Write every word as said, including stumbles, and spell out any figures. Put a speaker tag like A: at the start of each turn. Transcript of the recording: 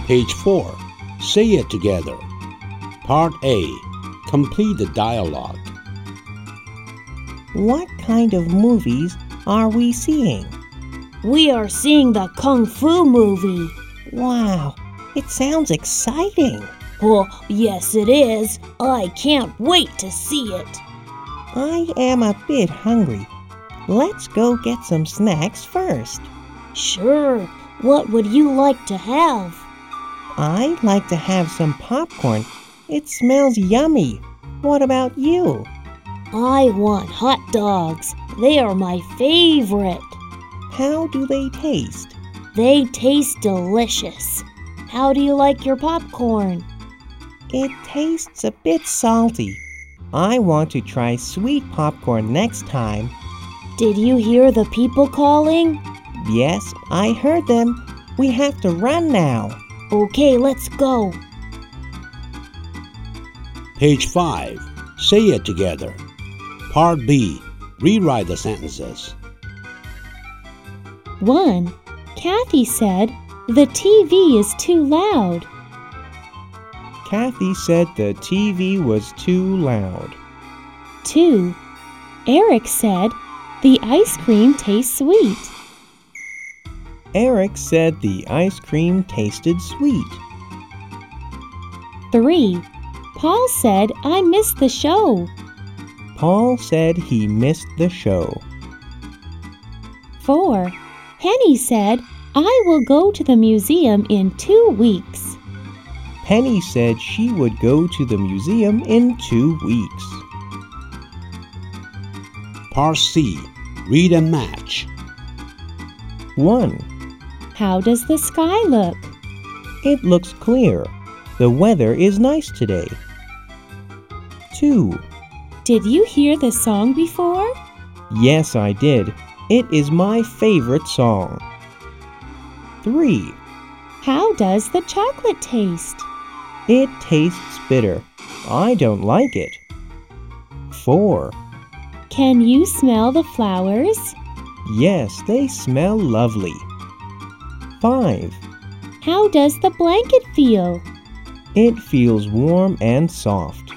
A: Page four. Say it together. Part A. Complete the dialogue.
B: What kind of movies are we seeing?
C: We are seeing the Kung Fu movie.
B: Wow, it sounds exciting.
C: Oh, yes it is. I can't wait to see it.
B: I am a bit hungry. Let's go get some snacks first.
C: Sure. What would you like to have?
B: I'd like to have some popcorn. It smells yummy. What about you?
C: I want hot dogs. They are my favorite.
B: How do they taste?
C: They taste delicious. How do you like your popcorn?
B: It tastes a bit salty. I want to try sweet popcorn next time.
C: Did you hear the people calling?
B: Yes, I heard them. We have to run now.
C: Okay, let's go.
A: Page five. Say it together. Part B. Rewrite the sentences.
D: one. Kathy said, "The T V is too loud."
B: Kathy said the T V was too loud.
D: two. Eric said, "The ice cream tastes sweet."
B: Eric said the ice cream tasted sweet.
D: three. Paul said, "I missed the show."
B: Paul said he missed the show.
D: four. Penny said, "I will go to the museum in two weeks."
B: Penny said she would go to the museum in two weeks.
A: Part C. Read and match.
B: one.
D: How does the sky look?
B: It looks clear. The weather is nice today. two.
D: Did you hear the song before?
B: Yes, I did. It is my favorite song. three.
D: How does the chocolate taste?
B: It tastes bitter. I don't like it. four.
D: Can you smell the flowers?
B: Yes, they smell lovely. five.
D: How does the blanket feel?
B: It feels warm and soft.